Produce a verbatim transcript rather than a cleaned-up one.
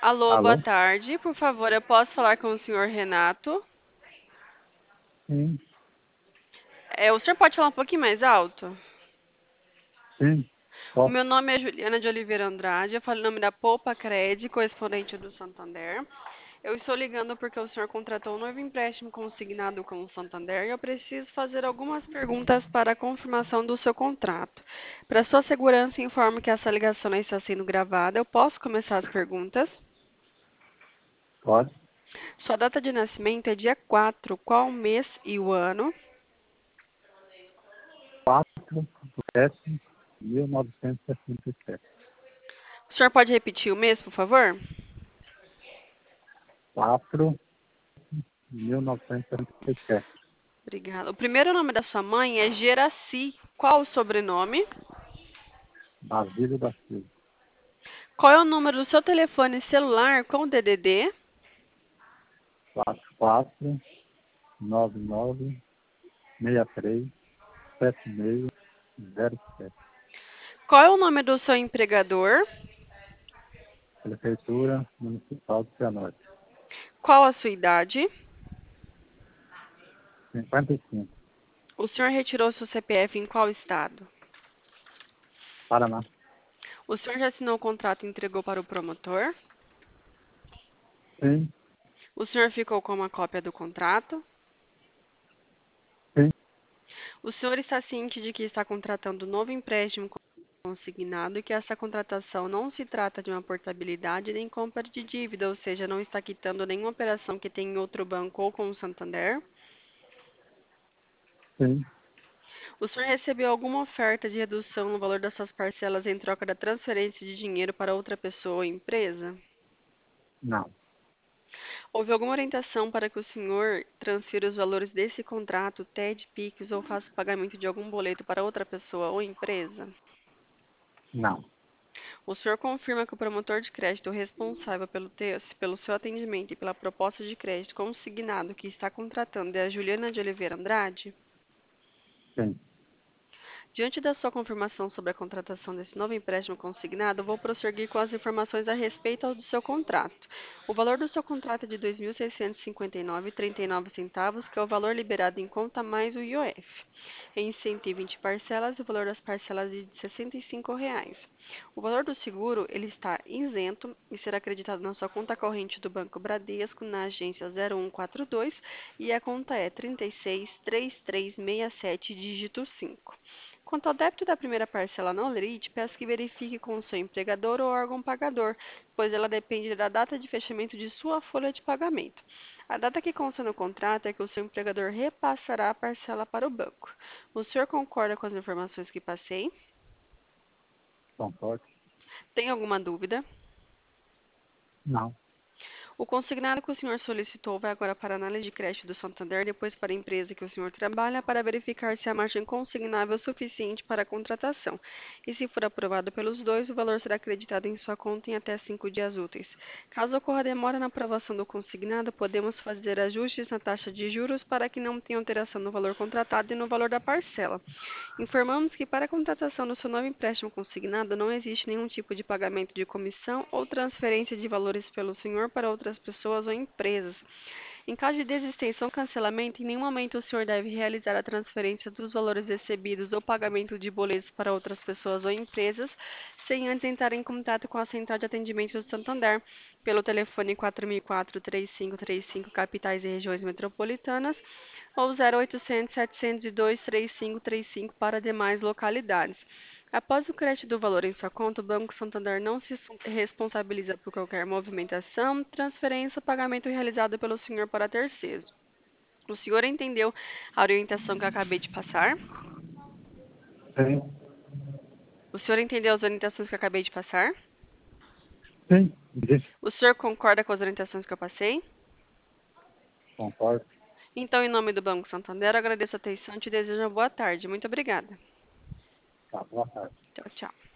Alô, boa Alô? tarde. Por favor, eu posso falar com o senhor Renato? Sim, É, o senhor pode falar um pouquinho mais alto? sim, O posso, meu nome é Juliana de Oliveira Andrade, eu falo em nome da Poupa Cred, correspondente do Santander. Eu estou ligando porque o senhor contratou um novo empréstimo consignado com o Santander e eu preciso fazer algumas perguntas para a confirmação do seu contrato. Para sua segurança, informo que essa ligação não está sendo gravada. Eu posso começar as perguntas? pode. Sua data de nascimento é dia quatro. Qual o mês e o ano? quatro de sete de mil novecentos e sessenta e sete. O senhor pode repetir o mês, por favor? quatro de mil novecentos e sessenta e sete. Obrigada. O primeiro nome da sua mãe é Geraci. Qual o sobrenome? Basílio da Silva. Qual é o número do seu telefone celular com D D D? quatro quatro nove nove seis três sete seis zero sete. Qual é o nome do seu empregador? Prefeitura Municipal de Cianorte. Qual a sua idade? cinquenta e cinco. O senhor retirou seu C P F em qual estado? Paraná. O senhor já assinou o contrato e entregou para o promotor? Sim, O senhor ficou com uma cópia do contrato? sim, O senhor está ciente de que está contratando um novo empréstimo consignado e que essa contratação não se trata de uma portabilidade nem compra de dívida, ou seja, não está quitando nenhuma operação que tem em outro banco ou com o Santander? sim. O senhor recebeu alguma oferta de redução no valor das suas parcelas em troca da transferência de dinheiro para outra pessoa ou empresa? Não, Houve alguma orientação para que o senhor transfira os valores desse contrato, T E D, Pix ou faça o pagamento de algum boleto para outra pessoa ou empresa? não, O senhor confirma que o promotor de crédito responsável pelo, te- pelo seu atendimento e pela proposta de crédito consignado que está contratando é a Juliana de Oliveira Andrade? sim. Diante da sua confirmação sobre a contratação desse novo empréstimo consignado, vou prosseguir com as informações a respeito do seu contrato. O valor do seu contrato é de dois mil seiscentos e cinquenta e nove vírgula trinta e nove centavos, que é o valor liberado em conta mais o I O F. Em cento e vinte parcelas, o valor das parcelas é de sessenta e cinco reais. O valor do seguro ele está isento e será acreditado na sua conta corrente do Banco Bradesco na agência zero um quatro dois e a conta é trinta e seis, trinta e três sessenta e sete, dígito cinco. Quanto ao débito da primeira parcela não lerite, peço que verifique com o seu empregador ou órgão pagador, pois ela depende da data de fechamento de sua folha de pagamento. A data que consta no contrato é que o seu empregador repassará a parcela para o banco. O senhor concorda com as informações que passei? Concordo? Tem alguma dúvida? Não. O consignado que o senhor solicitou vai agora para a análise de crédito do Santander, depois para a empresa que o senhor trabalha, para verificar se a margem consignável é suficiente para a contratação. E se for aprovado pelos dois, o valor será acreditado em sua conta em até cinco dias úteis. Caso ocorra demora na aprovação do consignado, podemos fazer ajustes na taxa de juros para que não tenha alteração no valor contratado e no valor da parcela. Informamos que para a contratação do seu novo empréstimo consignado não existe nenhum tipo de pagamento de comissão ou transferência de valores pelo senhor para outras pessoas ou empresas. Em caso de desistência ou cancelamento, em nenhum momento o senhor deve realizar a transferência dos valores recebidos ou pagamento de boletos para outras pessoas ou empresas, sem antes entrar em contato com a Central de Atendimento do Santander, pelo telefone quatro mil e quatro, três cinco três cinco, capitais e regiões metropolitanas, ou zero oitocentos, setecentos e dois, três cinco três cinco para demais localidades. Após o crédito do valor em sua conta, o Banco Santander não se responsabiliza por qualquer movimentação, transferência ou pagamento realizado pelo senhor para terceiros. O senhor entendeu a orientação que eu acabei de passar? Sim, O senhor entendeu as orientações que eu acabei de passar? sim. Disse, O senhor concorda com as orientações que eu passei? concordo. Então, em nome do Banco Santander, eu agradeço a atenção e te desejo uma boa tarde. Muito obrigada. Tá, boa tarde. Tchau, tchau.